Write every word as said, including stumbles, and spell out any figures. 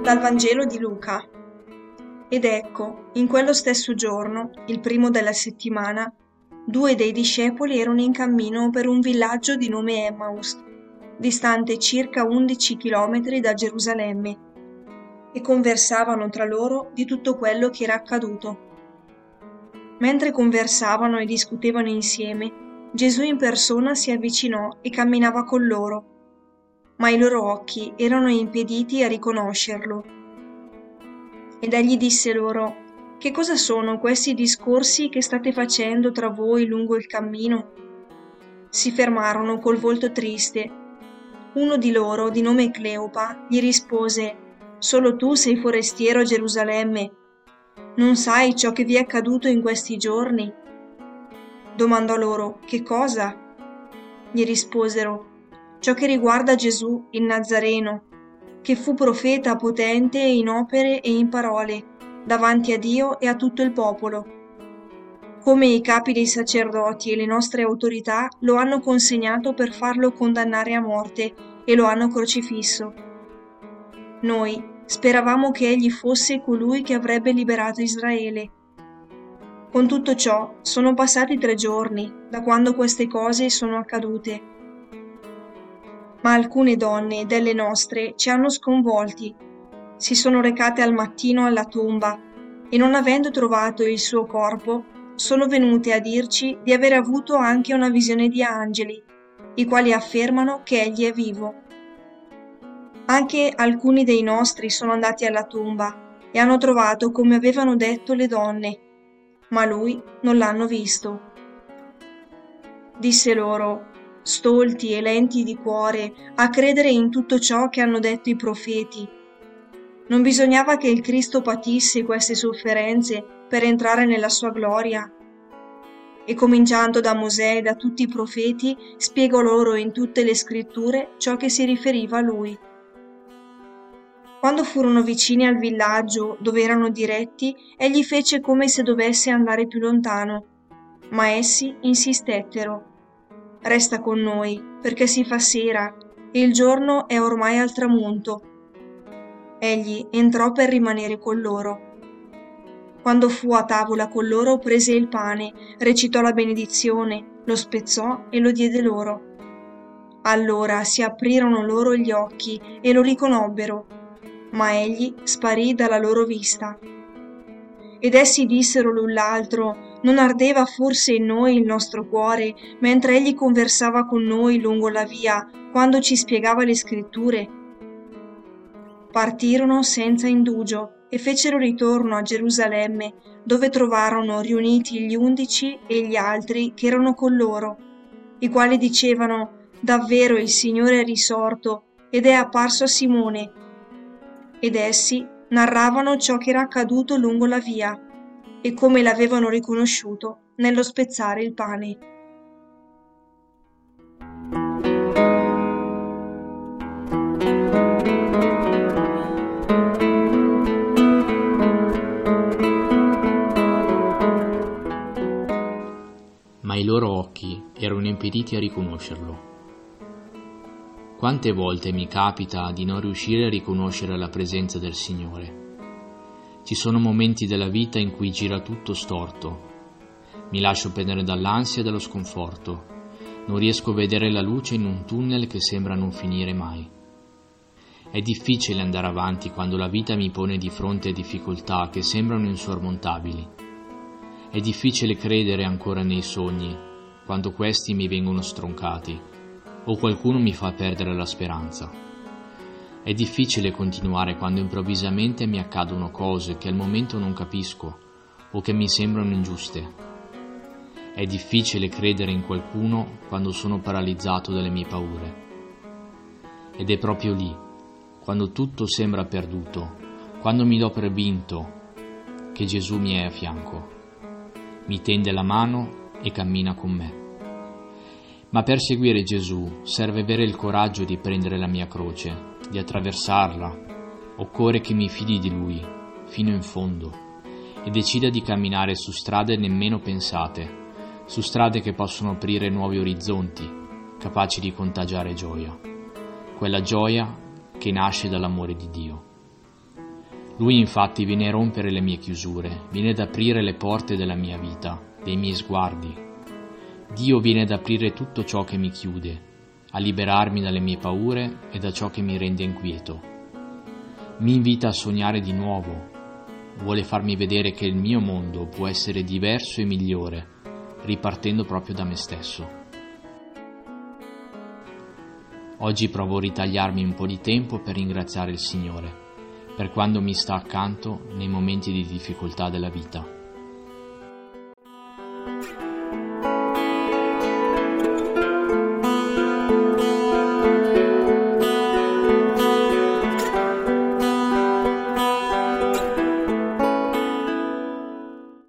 Dal Vangelo di Luca. Ed ecco, in quello stesso giorno, il primo della settimana, due dei discepoli erano in cammino per un villaggio di nome Emmaus, distante circa undici chilometri da Gerusalemme, e conversavano tra loro di tutto quello che era accaduto. Mentre conversavano e discutevano insieme, Gesù in persona si avvicinò e camminava con loro, ma i loro occhi erano impediti a riconoscerlo. Ed egli disse loro: «Che cosa sono questi discorsi che state facendo tra voi lungo il cammino?» Si fermarono col volto triste. Uno di loro, di nome Cleopa, gli rispose: «Solo tu sei forestiero a Gerusalemme? Non sai ciò che vi è accaduto in questi giorni?» Domandò loro: «Che cosa?» Gli risposero: «Ciò che riguarda Gesù, il Nazareno, che fu profeta potente in opere e in parole, davanti a Dio e a tutto il popolo. Come i capi dei sacerdoti e le nostre autorità lo hanno consegnato per farlo condannare a morte e lo hanno crocifisso. Noi speravamo che egli fosse colui che avrebbe liberato Israele. Con tutto ciò sono passati tre giorni da quando queste cose sono accadute. Ma alcune donne delle nostre ci hanno sconvolti. Si sono recate al mattino alla tomba e, non avendo trovato il suo corpo, sono venute a dirci di aver avuto anche una visione di angeli, i quali affermano che egli è vivo. Anche alcuni dei nostri sono andati alla tomba e hanno trovato come avevano detto le donne, ma lui non l'hanno visto». Disse loro: «Stolti e lenti di cuore a credere in tutto ciò che hanno detto i profeti. Non bisognava che il Cristo patisse queste sofferenze per entrare nella sua gloria?» E cominciando da Mosè e da tutti i profeti, spiegò loro in tutte le scritture ciò che si riferiva a lui. Quando furono vicini al villaggio dove erano diretti, egli fece come se dovesse andare più lontano, ma essi insistettero: «Resta con noi, perché si fa sera e il giorno è ormai al tramonto». Egli entrò per rimanere con loro. Quando fu a tavola con loro, prese il pane, recitò la benedizione, lo spezzò e lo diede loro. Allora si aprirono loro gli occhi e lo riconobbero, ma egli sparì dalla loro vista. Ed essi dissero l'un l'altro: «Non ardeva forse in noi il nostro cuore, mentre egli conversava con noi lungo la via, quando ci spiegava le scritture?» Partirono senza indugio e fecero ritorno a Gerusalemme, dove trovarono riuniti gli undici e gli altri che erano con loro, i quali dicevano: «Davvero il Signore è risorto ed è apparso a Simone». Ed essi narravano ciò che era accaduto lungo la via e come l'avevano riconosciuto nello spezzare il pane. Ma i loro occhi erano impediti a riconoscerlo. Quante volte mi capita di non riuscire a riconoscere la presenza del Signore. Ci sono momenti della vita in cui gira tutto storto. Mi lascio prendere dall'ansia e dallo sconforto. Non riesco a vedere la luce in un tunnel che sembra non finire mai. È difficile andare avanti quando la vita mi pone di fronte a difficoltà che sembrano insormontabili. È difficile credere ancora nei sogni quando questi mi vengono stroncati o qualcuno mi fa perdere la speranza. È difficile continuare quando improvvisamente mi accadono cose che al momento non capisco o che mi sembrano ingiuste. È difficile credere in qualcuno quando sono paralizzato dalle mie paure. Ed è proprio lì, quando tutto sembra perduto, quando mi do per vinto, che Gesù mi è a fianco. Mi tende la mano e cammina con me. Ma per seguire Gesù serve avere il coraggio di prendere la mia croce, di attraversarla. Occorre che mi fidi di Lui, fino in fondo, e decida di camminare su strade nemmeno pensate, su strade che possono aprire nuovi orizzonti, capaci di contagiare gioia, quella gioia che nasce dall'amore di Dio. Lui infatti viene a rompere le mie chiusure, viene ad aprire le porte della mia vita, dei miei sguardi. Dio viene ad aprire tutto ciò che mi chiude, a liberarmi dalle mie paure e da ciò che mi rende inquieto. Mi invita a sognare di nuovo, vuole farmi vedere che il mio mondo può essere diverso e migliore, ripartendo proprio da me stesso. Oggi provo a ritagliarmi un po' di tempo per ringraziare il Signore, per quando mi sta accanto nei momenti di difficoltà della vita.